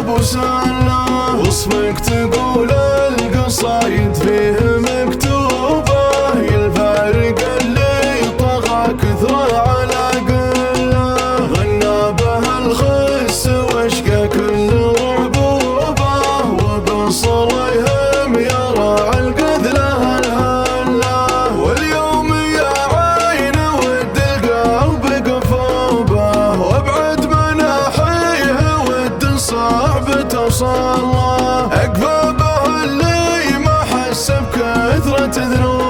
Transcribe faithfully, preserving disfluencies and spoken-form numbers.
ابو سلة، وصفك تقول القصايد فيه مكتوبة، الفارق اللي طغى كثرة على قلة، غنى بها الخس واشقى كل رعبوبة، وبصر يهم يرى القذلة الهلة، واليوم يا عين ود القلب قفوبة، وابعد مناحيه ود صعب توصله، اقفى به اللي ما حس بكثرة ذنوبه.